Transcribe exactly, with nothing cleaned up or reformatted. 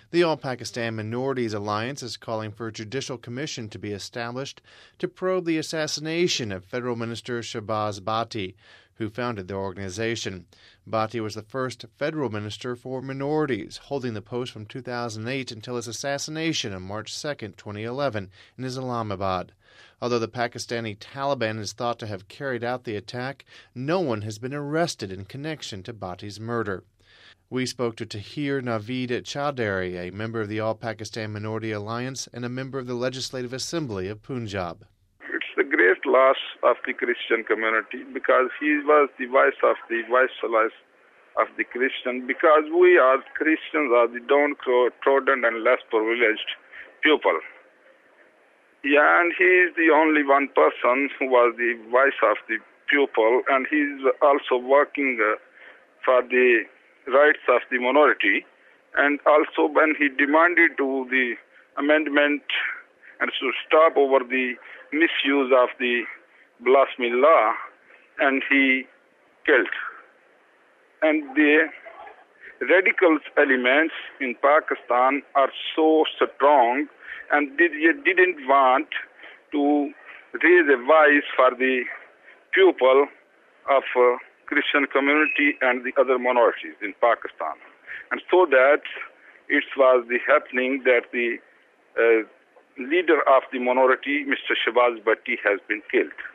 The All Pakistan Minorities Alliance is calling for a judicial commission to be established to probe the assassination of Federal Minister Shahbaz Bhatti, who founded the organization. Bhatti was the first federal minister for minorities, holding the post from two thousand eight until his assassination on March second, twenty eleven, in Islamabad. Although the Pakistani Taliban is thought to have carried out the attack, no one has been arrested in connection to Bhatti's murder. We spoke to Tahir Naveed Chaudhary, a member of the All Pakistan Minority Alliance and a member of the Legislative Assembly of Punjab. It's the great loss of the Christian community because he was the voice of the voiceless of the Christian, because we as Christians are the downtrodden and less privileged people. Yeah, and he is the only one person who was the voice of the people, and he is also working uh, for the rights of the minority. And also when he demanded to the amendment and to stop over the misuse of the blasphemy law, and he killed. And the radical elements in Pakistan are so strong, and they didn't want to raise a voice for the people of uh, Christian community and the other minorities in Pakistan. And so that it was the happening that the uh, leader of the minority, Mister Shahbaz Bhatti, has been killed.